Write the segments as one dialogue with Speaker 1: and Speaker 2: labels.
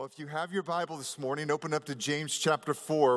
Speaker 1: Well, if you have your Bible this morning, open up to James chapter 4.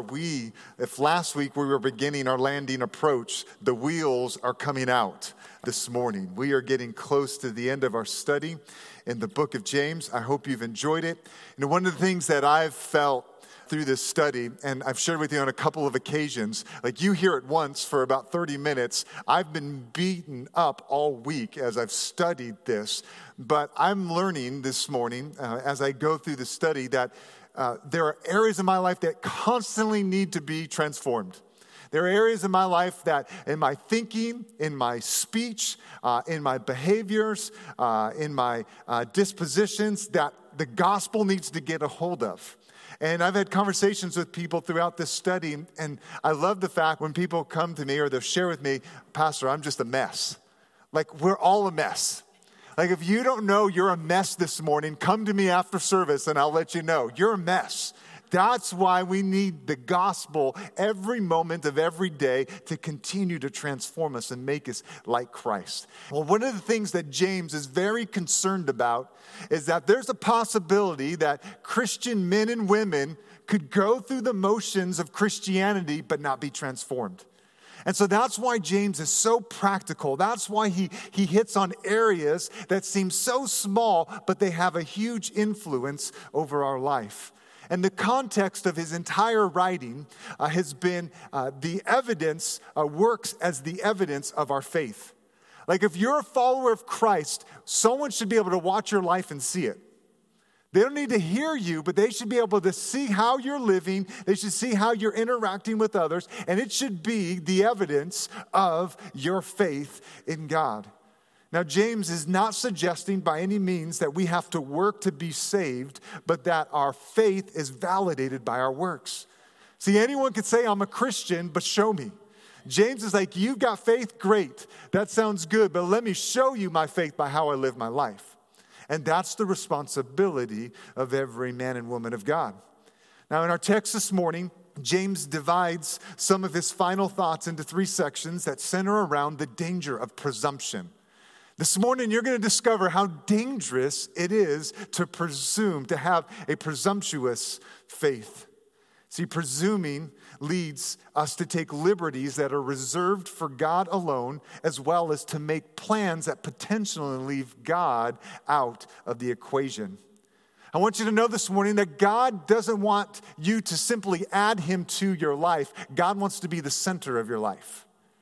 Speaker 1: If last week we were beginning our landing approach, the wheels are coming out this morning. We are getting close to the end of our study in the book of James. I hope you've enjoyed it. One of the things that I've felt through this study, and I've shared with you on a couple of occasions, like you hear it once for about 30 minutes. I've been beaten up all week as I've studied this, but I'm learning this morning as I go through the study that there are areas in my life that constantly need to be transformed. There are areas in my life that in my thinking, in my speech, in my behaviors, in my dispositions that the gospel needs to get a hold of. And I've had conversations with people throughout this study, and I love the fact when people come to me or they'll share with me, Pastor, I'm just a mess. Like, we're all a mess. Like, if you don't know you're a mess this morning, come to me after service and I'll let you know. You're a mess. That's why we need the gospel every moment of every day to continue to transform us and make us like Christ. Well, one of the things that James is very concerned about is that there's a possibility that Christian men and women could go through the motions of Christianity but not be transformed. And so that's why James is so practical. That's why he hits on areas that seem so small, but they have a huge influence over our life. And the context of his entire writing has been the evidence, works as the evidence of our faith. Like, if you're a follower of Christ, someone should be able to watch your life and see it. They don't need to hear you, but they should be able to see how you're living. They should see how you're interacting with others. And it should be the evidence of your faith in God. Now, James is not suggesting by any means that we have to work to be saved, but that our faith is validated by our works. See, anyone could say, I'm a Christian, but show me. James is like, you've got faith, great. That sounds good, but let me show you my faith by how I live my life. And that's the responsibility of every man and woman of God. Now, in our text this morning, James divides some of his final thoughts into 3 sections that center around the danger of presumption. This morning, you're going to discover how dangerous it is to presume, to have a presumptuous faith. See, presuming leads us to take liberties that are reserved for God alone, as well as to make plans that potentially leave God out of the equation. I want you to know this morning that God doesn't want you to simply add him to your life. God wants to be the center of your life.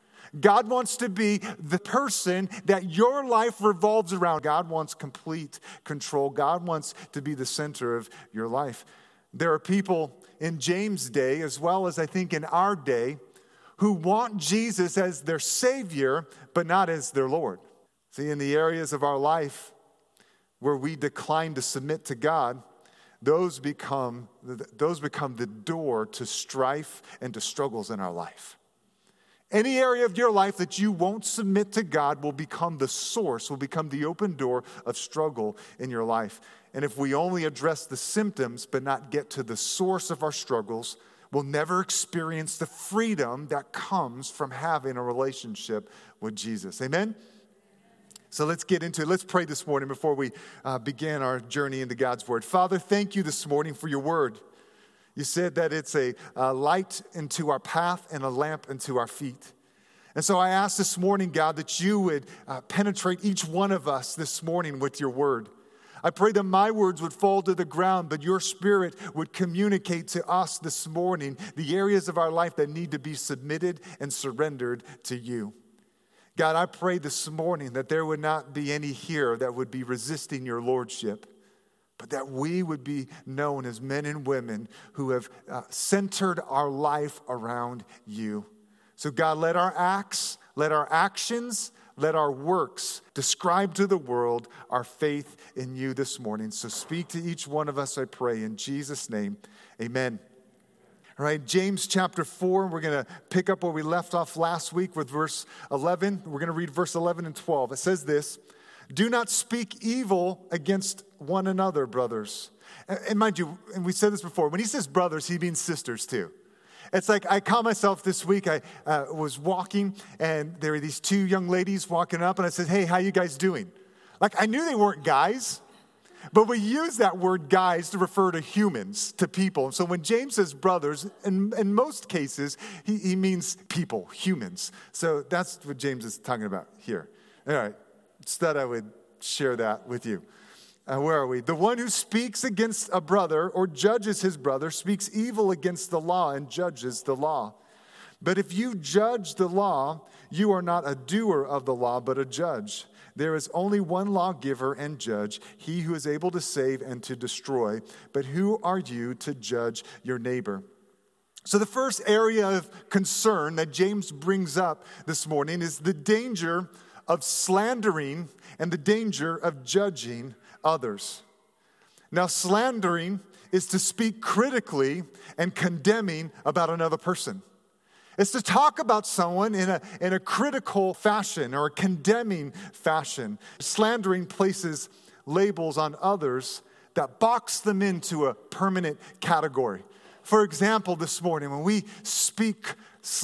Speaker 1: God wants to be the person that your life revolves around. God wants complete control. God wants to be the center of your life. There are people in James' day, as well as I think in our day, who want Jesus as their Savior, but not as their Lord. See, in the areas of our life where we decline to submit to God, those become the door to strife and to struggles in our life. Any area of your life that you won't submit to God will become the source, will become the open door of struggle in your life. And if we only address the symptoms but not get to the source of our struggles, we'll never experience the freedom that comes from having a relationship with Jesus. Amen? So let's get into it. Let's pray this morning before we begin our journey into God's Word. Father, thank you this morning for your Word. You said that it's a light into our path and a lamp into our feet. And so I ask this morning, God, that you would penetrate each one of us this morning with your word. I pray that my words would fall to the ground, but your Spirit would communicate to us this morning the areas of our life that need to be submitted and surrendered to you. God, I pray this morning that there would not be any here that would be resisting your lordship, but that we would be known as men and women who have centered our life around you. So God, let our acts, let our actions, let our works describe to the world our faith in you this morning. So speak to each one of us, I pray, in Jesus' name, amen. All right, James chapter 4, we're going to pick up where we left off last week with verse 11. We're going to read verse 11 and 12. It says this, "Do not speak evil against one another, brothers." And mind you, and we said this before, when he says brothers, he means sisters too. It's like I caught myself this week. I was walking, and there were these 2 young ladies walking up, and I said, "Hey, how you guys doing?" Like, I knew they weren't guys. But we use that word guys to refer to humans, to people. So when James says brothers, in most cases, he means people, humans. So that's what James is talking about here. All right, just thought I would share that with you. Where are we? The one who speaks against a brother or judges his brother speaks evil against the law and judges the law. But if you judge the law, you are not a doer of the law, but a judge. There is only one lawgiver and judge, he who is able to save and to destroy. But who are you to judge your neighbor? So the first area of concern that James brings up this morning is the danger of slandering and the danger of judging others. Now, slandering is to speak critically and condemning about another person. It's to talk about someone in a critical fashion or a condemning fashion. Slandering places labels on others that box them into a permanent category. For example, this morning when we speak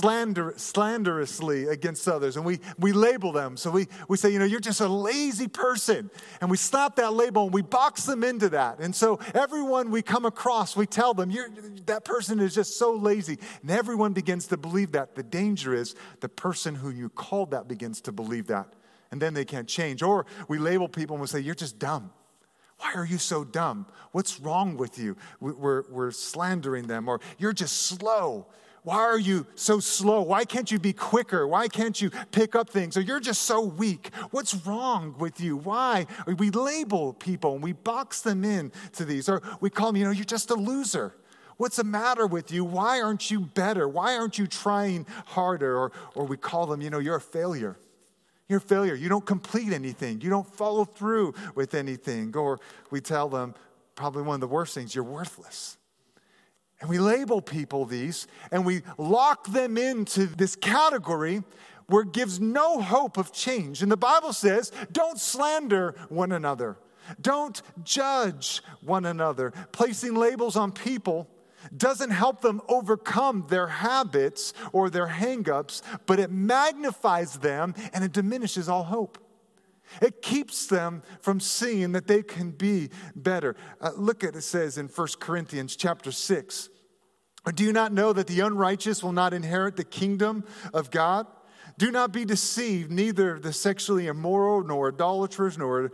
Speaker 1: slanderously against others and we label them. So we say, you're just a lazy person. And we slap that label and we box them into that. And so everyone we come across, we tell them, that person is just so lazy. And everyone begins to believe that. The danger is the person who you called that begins to believe that. And then they can't change. Or we label people and we say, you're just dumb. Why are you so dumb? What's wrong with you? We're slandering them. Or you're just slow. Why are you so slow? Why can't you be quicker? Why can't you pick up things? Or you're just so weak. What's wrong with you? Why? Or we label people and we box them in to these. Or we call them, you're just a loser. What's the matter with you? Why aren't you better? Why aren't you trying harder? Or we call them, you're a failure. You're a failure. You don't complete anything. You don't follow through with anything. Or we tell them, probably one of the worst things, you're worthless. And we label people these, and we lock them into this category where it gives no hope of change. And the Bible says, don't slander one another. Don't judge one another. Placing labels on people doesn't help them overcome their habits or their hang-ups, but it magnifies them and it diminishes all hope. It keeps them from seeing that they can be better. Look at it says in 1 Corinthians chapter 6. Do you not know that the unrighteous will not inherit the kingdom of God? Do not be deceived, neither the sexually immoral, nor idolaters, nor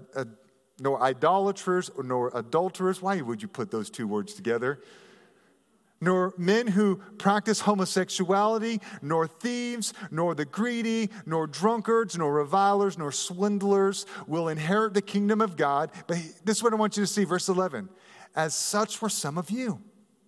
Speaker 1: idolaters, nor adulterers. Why would you put those two words together? Nor men who practice homosexuality, nor thieves, nor the greedy, nor drunkards, nor revilers, nor swindlers will inherit the kingdom of God. But this is what I want you to see, verse 11. As such were some of you.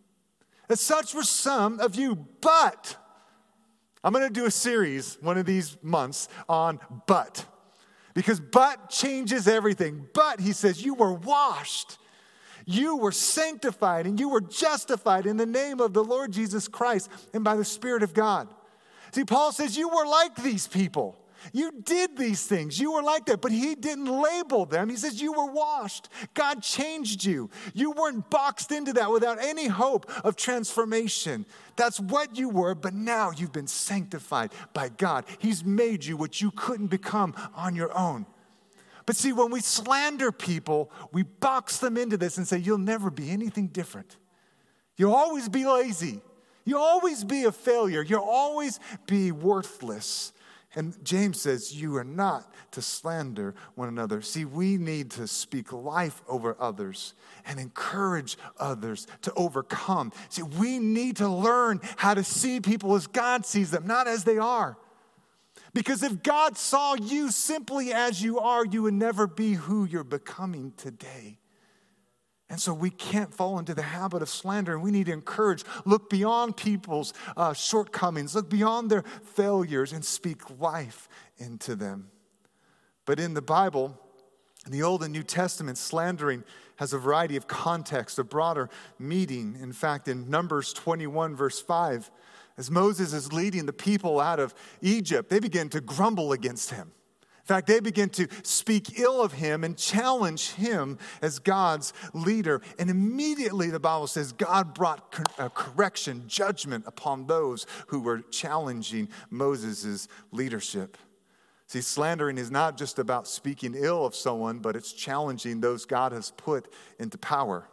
Speaker 1: As such were some of you, but I'm going to do a series one of these months on but. Because but changes everything. But, he says, you were washed. You were sanctified and you were justified in the name of the Lord Jesus Christ and by the Spirit of God. See, Paul says you were like these people. You did these things. You were like that, but he didn't label them. He says you were washed. God changed you. You weren't boxed into that without any hope of transformation. That's what you were, but now you've been sanctified by God. He's made you what you couldn't become on your own. But see, when we slander people, we box them into this and say, you'll never be anything different. You'll always be lazy. You'll always be a failure. You'll always be worthless. And James says, you are not to slander one another. See, we need to speak life over others and encourage others to overcome. See, we need to learn how to see people as God sees them, not as they are. Because if God saw you simply as you are, you would never be who you're becoming today. And so we can't fall into the habit of slander, and we need to encourage, look beyond people's shortcomings, look beyond their failures and speak life into them. But in the Bible, in the Old and New Testament, slandering has a variety of context, a broader meaning. In fact, in Numbers 21, verse 5, as Moses is leading the people out of Egypt, they begin to grumble against him. In fact, they begin to speak ill of him and challenge him as God's leader. And immediately, the Bible says, God brought correction, judgment upon those who were challenging Moses' leadership. See, slandering is not just about speaking ill of someone, but it's challenging those God has put into power.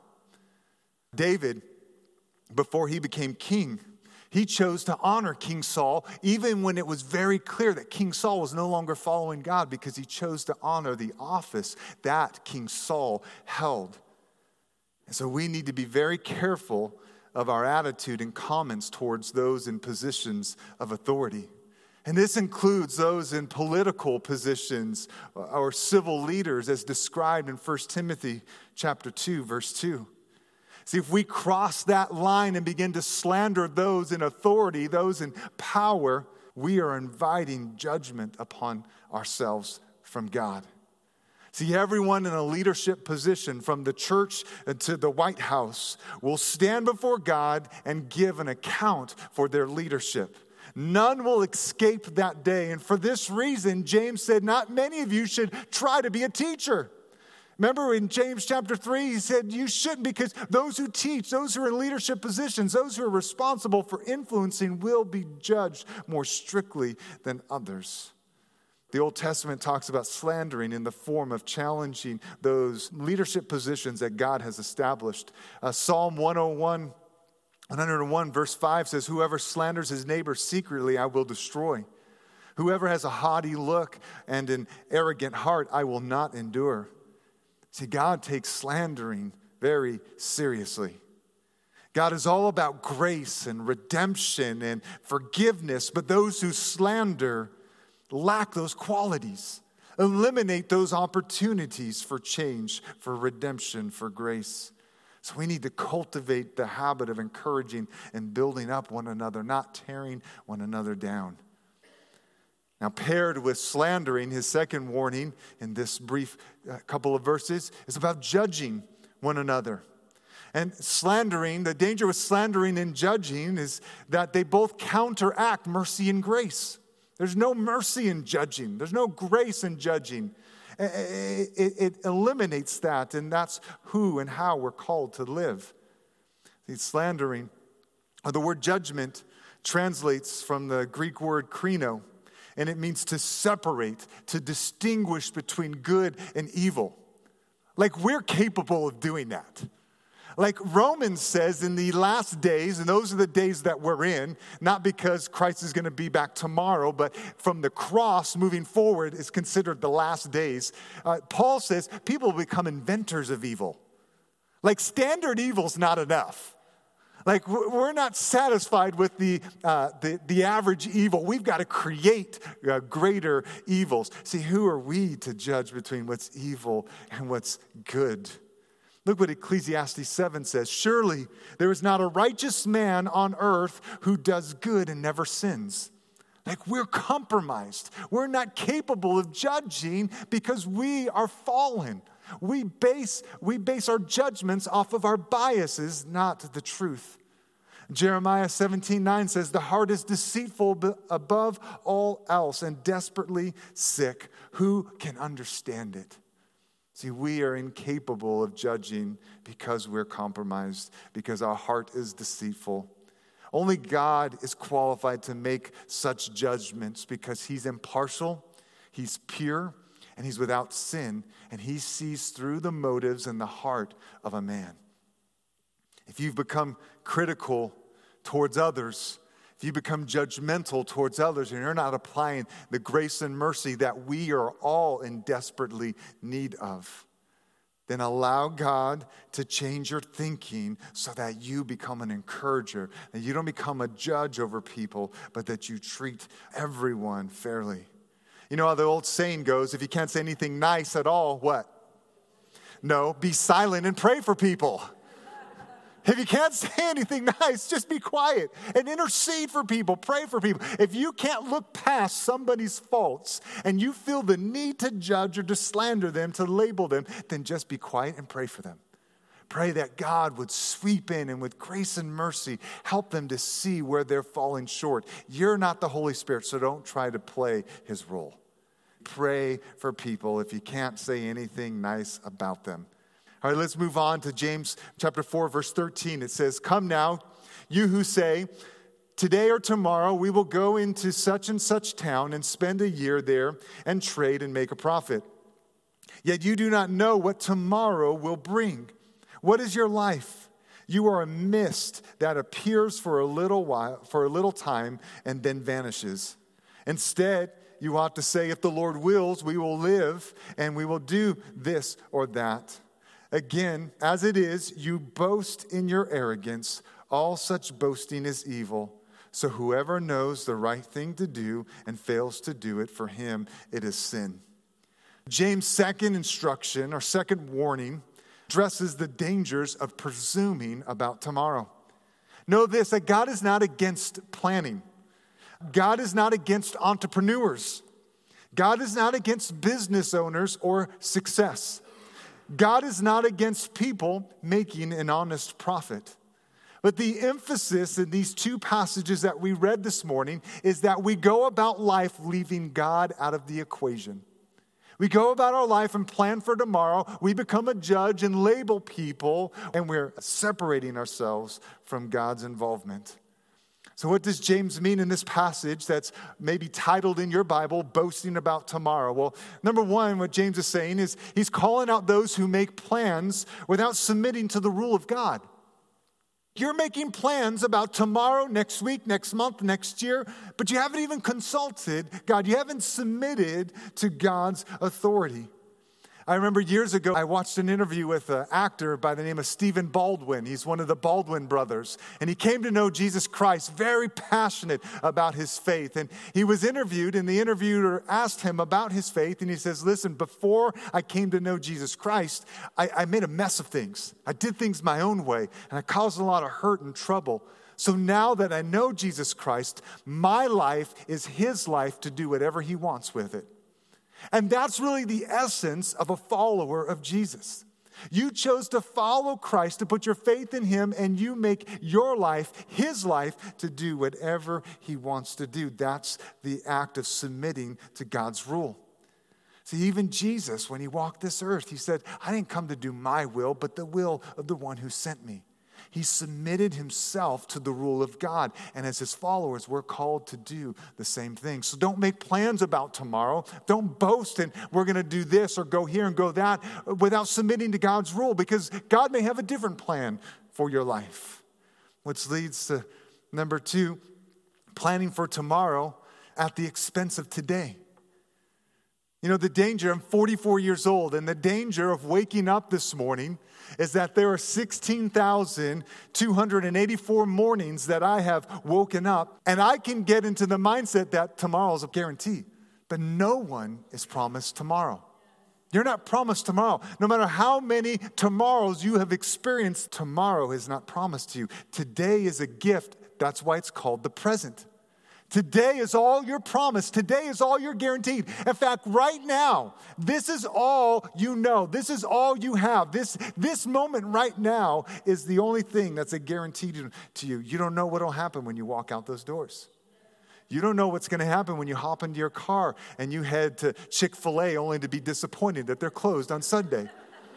Speaker 1: David, before he became king, he chose to honor King Saul, even when it was very clear that King Saul was no longer following God, because he chose to honor the office that King Saul held. And so we need to be very careful of our attitude and comments towards those in positions of authority. And this includes those in political positions or civil leaders, as described in 1 Timothy chapter 2, verse 2. See, if we cross that line and begin to slander those in authority, those in power, we are inviting judgment upon ourselves from God. See, everyone in a leadership position, from the church to the White House, will stand before God and give an account for their leadership. None will escape that day. And for this reason, James said, not many of you should try to be a teacher. Remember in James chapter 3, he said you shouldn't, because those who teach, those who are in leadership positions, those who are responsible for influencing will be judged more strictly than others. The Old Testament talks about slandering in the form of challenging those leadership positions that God has established. Psalm 101 verse 5 says, whoever slanders his neighbor secretly, I will destroy. Whoever has a haughty look and an arrogant heart, I will not endure. See, God takes slandering very seriously. God is all about grace and redemption and forgiveness, but those who slander lack those qualities, eliminate those opportunities for change, for redemption, for grace. So we need to cultivate the habit of encouraging and building up one another, not tearing one another down. Now, paired with slandering, his second warning in this brief couple of verses is about judging one another. And slandering, the danger with slandering and judging is that they both counteract mercy and grace. There's no mercy in judging. There's no grace in judging. It eliminates that, and that's who and how we're called to live. See, slandering, or the word judgment, translates from the Greek word krino, and it means to separate, to distinguish between good and evil. Like we're capable of doing that. Like Romans says, in the last days, and those are the days that we're in, not because Christ is going to be back tomorrow, but from the cross moving forward is considered the last days. Paul says people will become inventors of evil. Like standard evil's not enough. Like we're not satisfied with the average evil. We've got to create greater evils. See, who are we to judge between what's evil and what's good? Look what Ecclesiastes 7 says. Surely there is not a righteous man on earth who does good and never sins. Like we're compromised. We're not capable of judging because we are fallen. We base our judgments off of our biases, not the truth. Jeremiah 17:9 says, the heart is deceitful above all else and desperately sick. Who can understand it? See, we are incapable of judging because we're compromised, because our heart is deceitful. Only God is qualified to make such judgments because he's impartial, he's pure, and he's without sin, and he sees through the motives and the heart of a man. If you've become critical towards others, if you become judgmental towards others and you're not applying the grace and mercy that we are all in desperately need of, then allow God to change your thinking so that you become an encourager, that you don't become a judge over people, but that you treat everyone fairly. You know how the old saying goes, if you can't say anything nice at all, what? No, be silent and pray for people. If you can't say anything nice, just be quiet and intercede for people, pray for people. If you can't look past somebody's faults and you feel the need to judge or to slander them, to label them, then just be quiet and pray for them. Pray that God would sweep in and with grace and mercy help them to see where they're falling short. You're not the Holy Spirit, so don't try to play his role. Pray for people if you can't say anything nice about them. All right, let's move on to James chapter 4, verse 13. It says, come now, you who say, Today or tomorrow, we will go into such and such town and spend a year there and trade and make a profit. Yet you do not know what tomorrow will bring. What is your life? You are a mist that appears for a little time, and then vanishes. Instead, you ought to say, if the Lord wills, we will live and we will do this or that. Again, as it is, you boast in your arrogance. All such boasting is evil. So whoever knows the right thing to do and fails to do it, for him it is sin. James' second instruction, or second warning, addresses the dangers of presuming about tomorrow. Know this, that God is not against planning. God is not against entrepreneurs. God is not against business owners or success. God is not against people making an honest profit. But the emphasis in these two passages that we read this morning is that we go about life leaving God out of the equation. We go about our life and plan for tomorrow. We become a judge and label people, and we're separating ourselves from God's involvement. So what does James mean in this passage that's maybe titled in your Bible, boasting about tomorrow? Well, number one, what James is saying is he's calling out those who make plans without submitting to the rule of God. You're making plans about tomorrow, next week, next month, next year, but you haven't even consulted God. You haven't submitted to God's authority. I remember years ago, I watched an interview with an actor by the name of Stephen Baldwin. He's one of the Baldwin brothers. And he came to know Jesus Christ, very passionate about his faith. And he was interviewed, and the interviewer asked him about his faith. And he says, listen, before I came to know Jesus Christ, I made a mess of things. I did things my own way, and I caused a lot of hurt and trouble. So now that I know Jesus Christ, my life is his life to do whatever he wants with it. And that's really the essence of a follower of Jesus. You chose to follow Christ, to put your faith in him, and you make your life, his life, to do whatever he wants to do. That's the act of submitting to God's rule. See, even Jesus, when he walked this earth, he said, I didn't come to do my will, but the will of the one who sent me. He submitted himself to the rule of God. And as his followers, we're called to do the same thing. So don't make plans about tomorrow. Don't boast and we're going to do this or go here and go that without submitting to God's rule, because God may have a different plan for your life. Which leads to number two, planning for tomorrow at the expense of today. You know, the danger, I'm 44 years old, and the danger of waking up this morning is that there are 16,284 mornings that I have woken up, and I can get into the mindset that tomorrow is a guarantee. But no one is promised tomorrow. You're not promised tomorrow. No matter how many tomorrows you have experienced, tomorrow is not promised to you. Today is a gift. That's why it's called the present. Today is all you're promised. Today is all you're guaranteed. In fact, right now, this is all you know. This is all you have. This moment right now is the only thing that's a guarantee to you. You don't know what will happen when you walk out those doors. You don't know what's going to happen when you hop into your car and you head to Chick-fil-A only to be disappointed that they're closed on Sunday.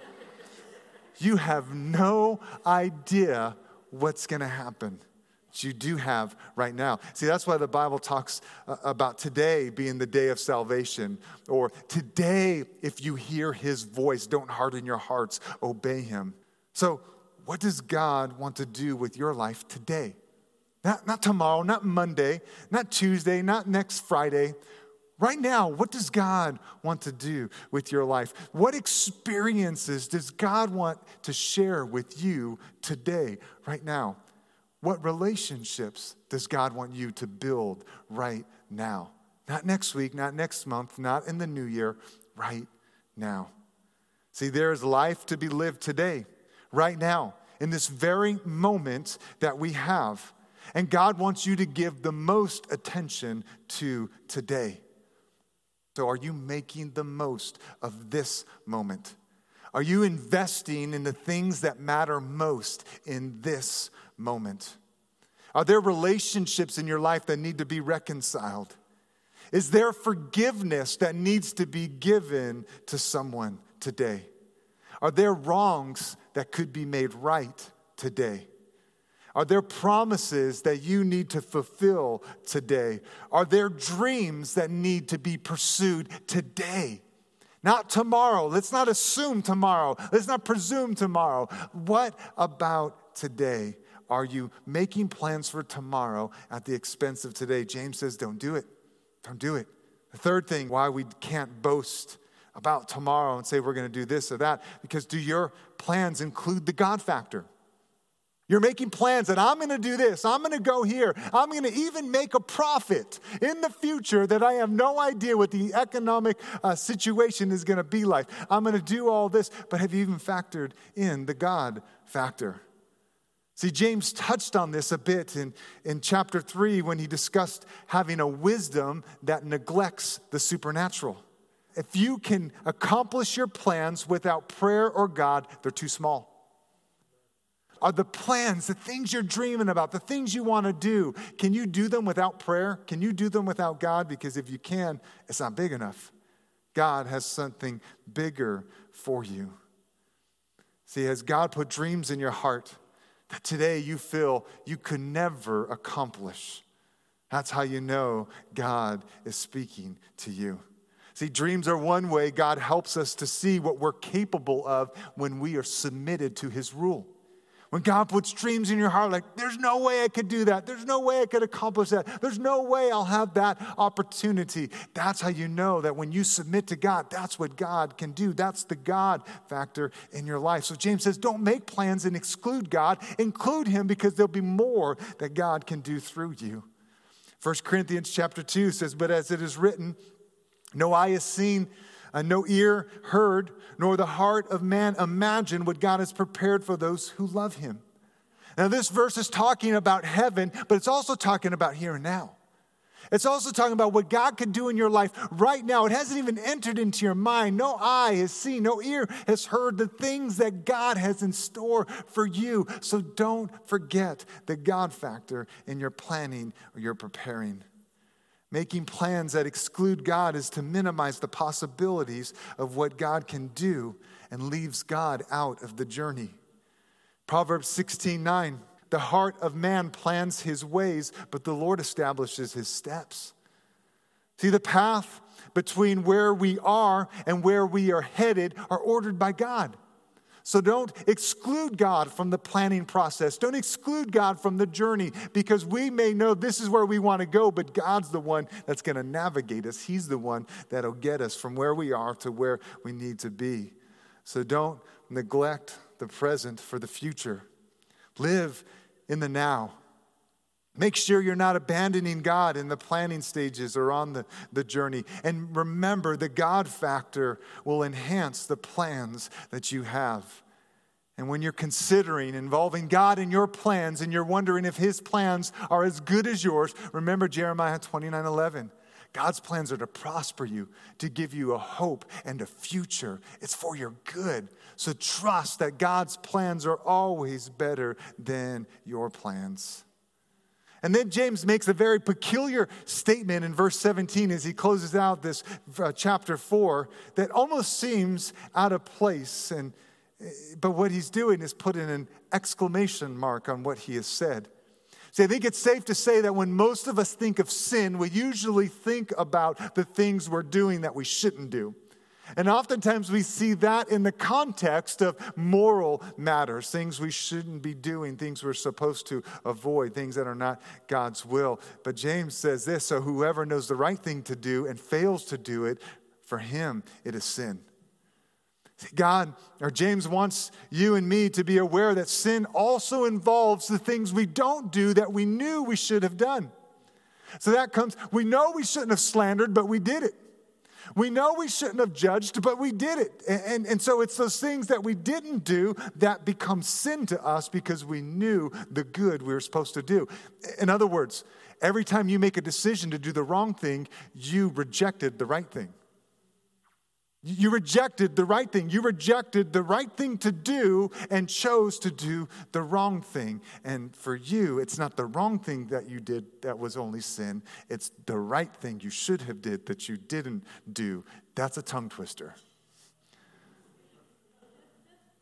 Speaker 1: You have no idea what's going to happen. You do have right now. See, that's why the Bible talks about today being the day of salvation. Or today, if you hear his voice, don't harden your hearts, obey him. So what does God want to do with your life today? Not tomorrow, not Monday, not Tuesday, not next Friday. Right now, what does God want to do with your life? What experiences does God want to share with you today, right now? What relationships does God want you to build right now? Not next week, not next month, not in the new year, right now. See, there is life to be lived today, right now, in this very moment that we have. And God wants you to give the most attention to today. So are you making the most of this moment? Are you investing in the things that matter most in this moment? Are there relationships in your life that need to be reconciled? Is there forgiveness that needs to be given to someone today? Are there wrongs that could be made right today? Are there promises that you need to fulfill today? Are there dreams that need to be pursued today? Not tomorrow. Let's not assume tomorrow. Let's not presume tomorrow. What about today? Are you making plans for tomorrow at the expense of today? James says, don't do it. Don't do it. The third thing why we can't boast about tomorrow and say we're going to do this or that, because do your plans include the God factor? You're making plans that I'm going to do this, I'm going to go here, I'm going to even make a profit in the future that I have no idea what the economic situation is going to be like. I'm going to do all this, but have you even factored in the God factor? See, James touched on this a bit in chapter 3 when he discussed having a wisdom that neglects the supernatural. If you can accomplish your plans without prayer or God, they're too small. Are the plans, the things you're dreaming about, the things you want to do, can you do them without prayer? Can you do them without God? Because if you can, it's not big enough. God has something bigger for you. See, has God put dreams in your heart that today you feel you could never accomplish? That's how you know God is speaking to you. See, dreams are one way God helps us to see what we're capable of when we are submitted to His rule. When God puts dreams in your heart, like, there's no way I could do that. There's no way I could accomplish that. There's no way I'll have that opportunity. That's how you know that when you submit to God, that's what God can do. That's the God factor in your life. So James says, don't make plans and exclude God. Include Him, because there'll be more that God can do through you. 1 Corinthians chapter 2 says, but as it is written, no eye has seen, no ear heard, nor the heart of man imagined what God has prepared for those who love Him. Now, this verse is talking about heaven, but it's also talking about here and now. It's also talking about what God can do in your life right now. It hasn't even entered into your mind. No eye has seen, no ear has heard the things that God has in store for you. So don't forget the God factor in your planning or your preparing. Making plans that exclude God is to minimize the possibilities of what God can do and leaves God out of the journey. Proverbs 16:9, the heart of man plans his ways, but the Lord establishes his steps. See, the path between where we are and where we are headed are ordered by God. So don't exclude God from the planning process. Don't exclude God from the journey, because we may know this is where we want to go, but God's the one that's going to navigate us. He's the one that'll get us from where we are to where we need to be. So don't neglect the present for the future. Live in the now. Make sure you're not abandoning God in the planning stages or on the journey. And remember, the God factor will enhance the plans that you have. And when you're considering involving God in your plans and you're wondering if His plans are as good as yours, remember Jeremiah 29:11. God's plans are to prosper you, to give you a hope and a future. It's for your good. So trust that God's plans are always better than your plans. And then James makes a very peculiar statement in verse 17 as he closes out this chapter 4 that almost seems out of place. But what he's doing is putting an exclamation mark on what he has said. See, I think it's safe to say that when most of us think of sin, we usually think about the things we're doing that we shouldn't do. And oftentimes we see that in the context of moral matters, things we shouldn't be doing, things we're supposed to avoid, things that are not God's will. But James says this, so whoever knows the right thing to do and fails to do it, for him it is sin. James wants you and me to be aware that sin also involves the things we don't do that we knew we should have done. So that comes, we know we shouldn't have slandered, but we did it. We know we shouldn't have judged, but we did it. And so it's those things that we didn't do that become sin to us because we knew the good we were supposed to do. In other words, every time you make a decision to do the wrong thing, you rejected the right thing. You rejected the right thing. You rejected the right thing to do and chose to do the wrong thing. And for you, it's not the wrong thing that you did that was only sin. It's the right thing you should have did that you didn't do. That's a tongue twister.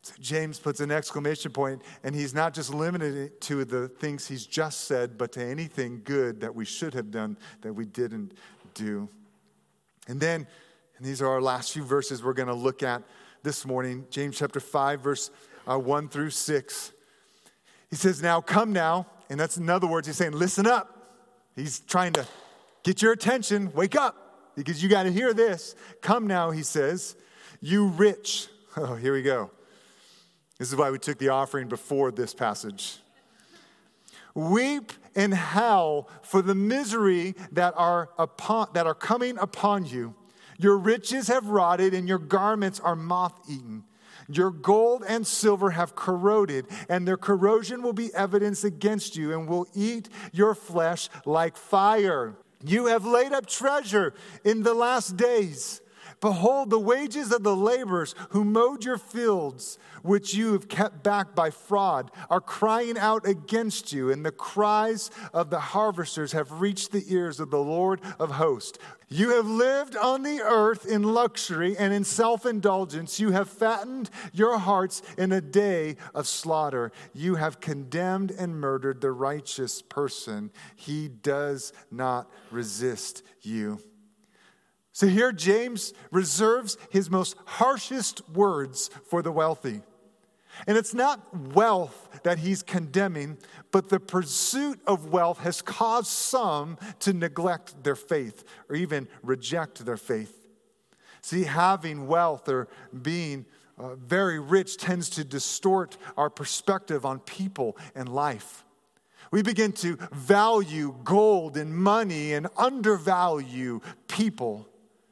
Speaker 1: So James puts an exclamation point, and he's not just limited it to the things he's just said, but to anything good that we should have done that we didn't do. And then, and these are our last few verses we're going to look at this morning, James chapter 5, verse 1 through 6. He says, now, come now. And that's in other words, he's saying, listen up. He's trying to get your attention. Wake up, because you got to hear this. Come now, he says, you rich. Oh, here we go. This is why we took the offering before this passage. Weep and howl for the misery that are coming upon you. Your riches have rotted and your garments are moth-eaten. Your gold and silver have corroded, and their corrosion will be evidence against you and will eat your flesh like fire. You have laid up treasure in the last days. Behold, the wages of the laborers who mowed your fields, which you have kept back by fraud, are crying out against you, and the cries of the harvesters have reached the ears of the Lord of hosts. You have lived on the earth in luxury and in self-indulgence. You have fattened your hearts in a day of slaughter. You have condemned and murdered the righteous person. He does not resist you. So here James reserves his most harshest words for the wealthy. And it's not wealth that he's condemning, but the pursuit of wealth has caused some to neglect their faith or even reject their faith. See, having wealth or being very rich tends to distort our perspective on people and life. We begin to value gold and money and undervalue people.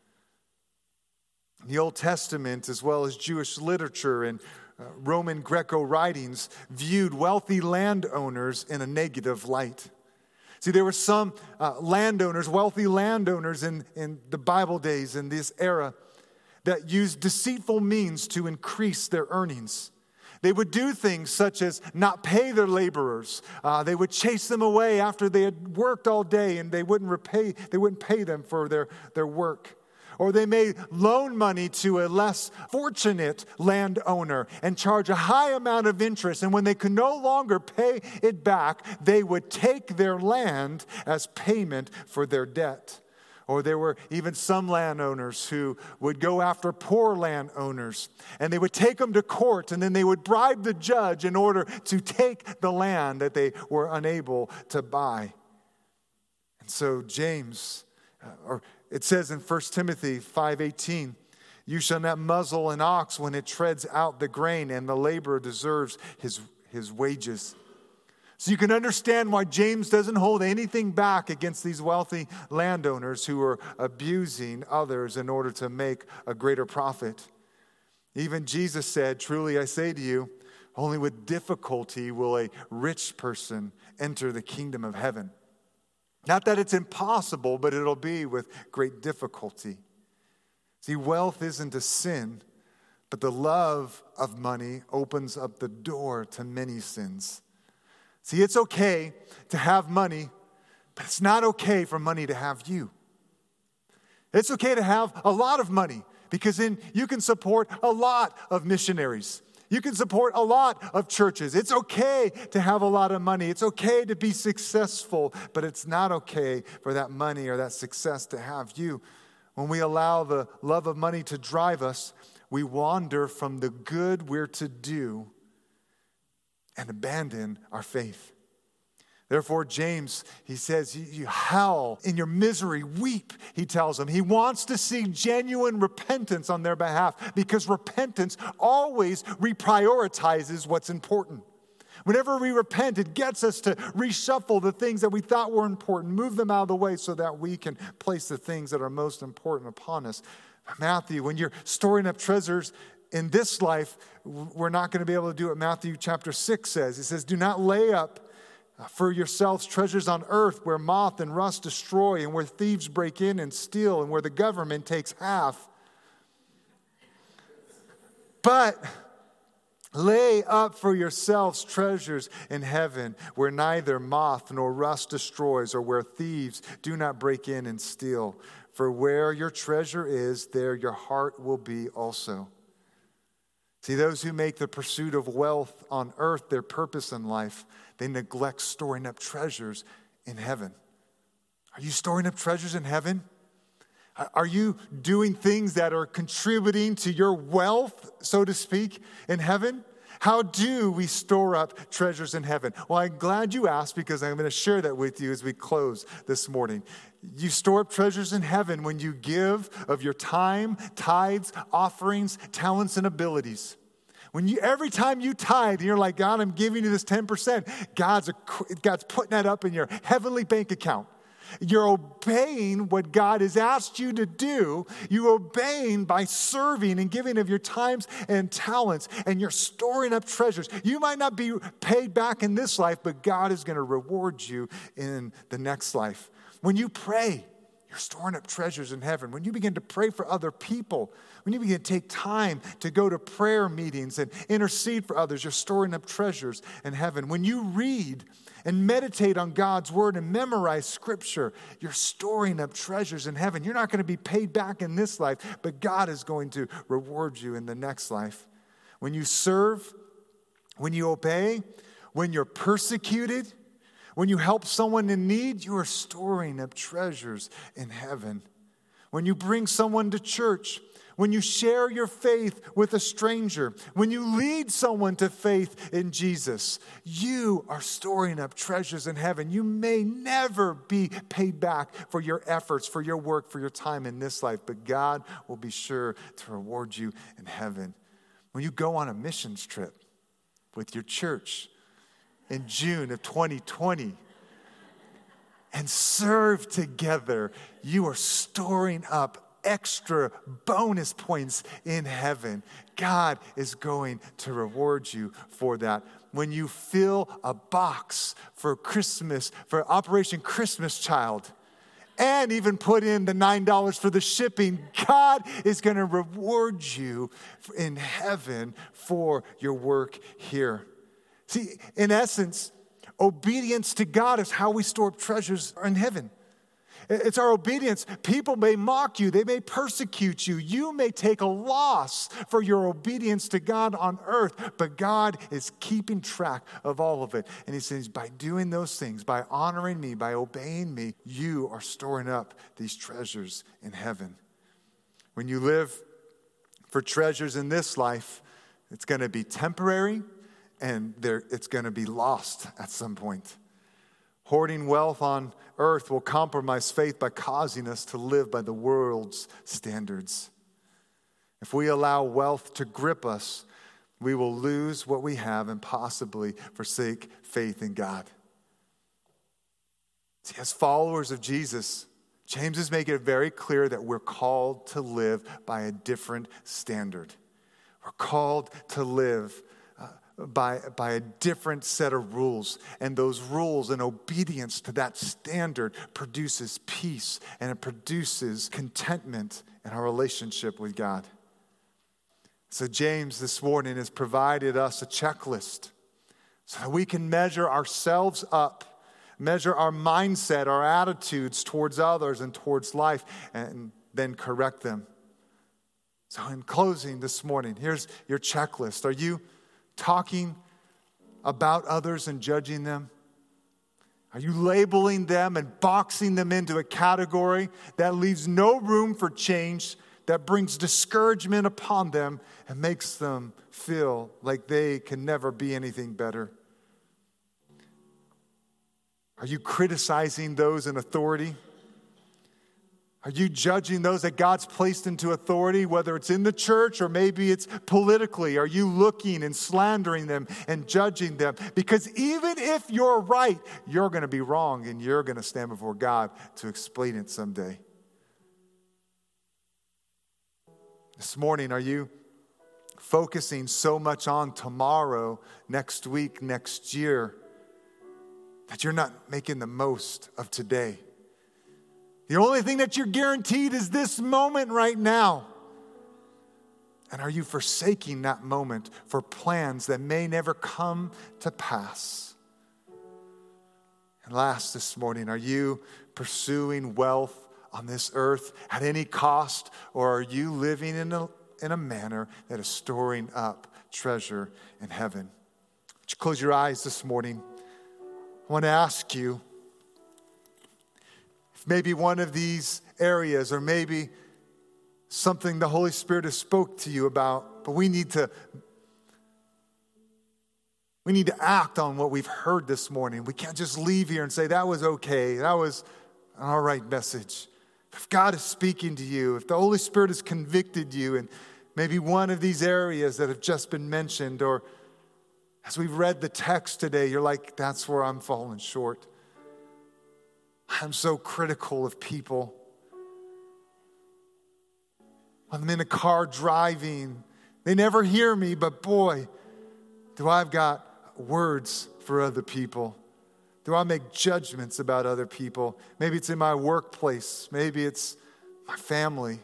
Speaker 1: The Old Testament, as well as Jewish literature and Roman Greco writings, viewed wealthy landowners in a negative light. See, there were some wealthy landowners in the Bible days, in this era, that used deceitful means to increase their earnings. They would do things such as not pay their laborers. They would chase them away after they had worked all day, and they wouldn't pay them for their work. Or they may loan money to a less fortunate landowner and charge a high amount of interest. And when they could no longer pay it back, they would take their land as payment for their debt. Or there were even some landowners who would go after poor landowners, and they would take them to court, and then they would bribe the judge in order to take the land that they were unable to buy. And so James, it says in 1 Timothy 5:18, you shall not muzzle an ox when it treads out the grain, and the laborer deserves his wages. So you can understand why James doesn't hold anything back against these wealthy landowners who are abusing others in order to make a greater profit. Even Jesus said, truly I say to you, only with difficulty will a rich person enter the kingdom of heaven. Not that it's impossible, but it'll be with great difficulty. See, wealth isn't a sin, but the love of money opens up the door to many sins. See, it's okay to have money, but it's not okay for money to have you. It's okay to have a lot of money, because then you can support a lot of missionaries. You can support a lot of churches. It's okay to have a lot of money. It's okay to be successful, but it's not okay for that money or that success to have you. When we allow the love of money to drive us, we wander from the good we're to do and abandon our faith. Therefore, James, he says, you howl in your misery, weep, he tells them. He wants to see genuine repentance on their behalf, because repentance always reprioritizes what's important. Whenever we repent, it gets us to reshuffle the things that we thought were important, move them out of the way so that we can place the things that are most important upon us. Matthew, when you're storing up treasures in this life, we're not going to be able to do what Matthew chapter 6 says. It says, do not lay up for yourselves treasures on earth where moth and rust destroy, and where thieves break in and steal, and where the government takes half. But lay up for yourselves treasures in heaven, where neither moth nor rust destroys, or where thieves do not break in and steal. For where your treasure is, there your heart will be also. See, those who make the pursuit of wealth on earth their purpose in life, they neglect storing up treasures in heaven. Are you storing up treasures in heaven? Are you doing things that are contributing to your wealth, so to speak, in heaven? How do we store up treasures in heaven? Well, I'm glad you asked, because I'm going to share that with you as we close this morning. You store up treasures in heaven when you give of your time, tithes, offerings, talents, and abilities. Every time you tithe, you're like, God, I'm giving you this 10%. God's putting that up in your heavenly bank account. You're obeying what God has asked you to do. You're obeying by serving and giving of your times and talents, and you're storing up treasures. You might not be paid back in this life, but God is going to reward you in the next life. When you pray, you're storing up treasures in heaven. When you begin to pray for other people, when you begin to take time to go to prayer meetings and intercede for others, you're storing up treasures in heaven. When you read and meditate on God's word and memorize scripture, you're storing up treasures in heaven. You're not going to be paid back in this life, but God is going to reward you in the next life. When you serve, when you obey, when you're persecuted, when you help someone in need, you are storing up treasures in heaven. When you bring someone to church, when you share your faith with a stranger, when you lead someone to faith in Jesus, you are storing up treasures in heaven. You may never be paid back for your efforts, for your work, for your time in this life, but God will be sure to reward you in heaven. When you go on a missions trip with your church in June of 2020 and serve together, you are storing up extra bonus points in heaven. God is going to reward you for that. When you fill a box for Christmas, for Operation Christmas Child, and even put in the $9 for the shipping, God is going to reward you in heaven for your work here. See, in essence, obedience to God is how we store up treasures in heaven. It's our obedience. People may mock you. They may persecute you. You may take a loss for your obedience to God on earth, but God is keeping track of all of it. And he says, by doing those things, by honoring me, by obeying me, you are storing up these treasures in heaven. When you live for treasures in this life, it's going to be temporary, and it's going to be lost at some point. Hoarding wealth on earth will compromise faith by causing us to live by the world's standards. If we allow wealth to grip us, we will lose what we have and possibly forsake faith in God. See, as followers of Jesus, James is making it very clear that we're called to live by a different standard. We're called to live by a different set of rules. And those rules and obedience to that standard produces peace, and it produces contentment in our relationship with God. So James this morning has provided us a checklist so that we can measure ourselves up, measure our mindset, our attitudes towards others and towards life, and then correct them. So in closing this morning, here's your checklist. Are you talking about others and judging them? Are you labeling them and boxing them into a category that leaves no room for change, that brings discouragement upon them and makes them feel like they can never be anything better? Are you criticizing those in authority? Are you judging those that God's placed into authority, whether it's in the church or maybe it's politically? Are you looking and slandering them and judging them? Because even if you're right, you're going to be wrong, and you're going to stand before God to explain it someday. This morning, are you focusing so much on tomorrow, next week, next year, that you're not making the most of today? The only thing that you're guaranteed is this moment right now. And are you forsaking that moment for plans that may never come to pass? And last this morning, are you pursuing wealth on this earth at any cost, or are you living in a manner that is storing up treasure in heaven. Would you close your eyes this morning? I want to ask you if maybe one of these areas or maybe something the Holy Spirit has spoke to you about, but we need to act on what we've heard this morning. We can't just leave here and say, that was okay. That was an all right message. If God is speaking to you, if the Holy Spirit has convicted you in maybe one of these areas that have just been mentioned, or as we've read the text today, you're like, that's where I'm falling short. I'm so critical of people. I'm in a car driving. They never hear me, but boy, do I've got words for other people. Do I make judgments about other people? Maybe it's in my workplace. Maybe it's my family.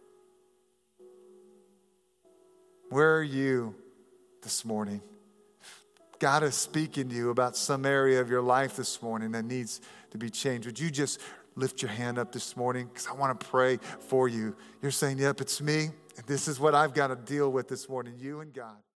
Speaker 1: Where are you this morning? God is speaking to you about some area of your life this morning that needs to be changed. Would you just lift your hand up this morning? Because I want to pray for you. You're saying, yep, it's me. And this is what I've got to deal with this morning, you and God.